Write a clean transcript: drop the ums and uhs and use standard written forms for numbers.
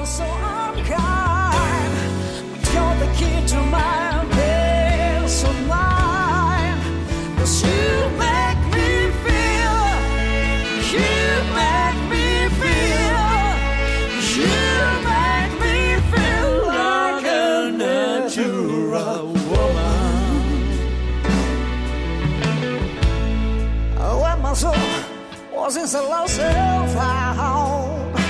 was so unkind, but you're the key to my peace of mind. 'Cause you make me feel, you make me feel, you make me feel like a natural woman. When my soul was in so low self-found,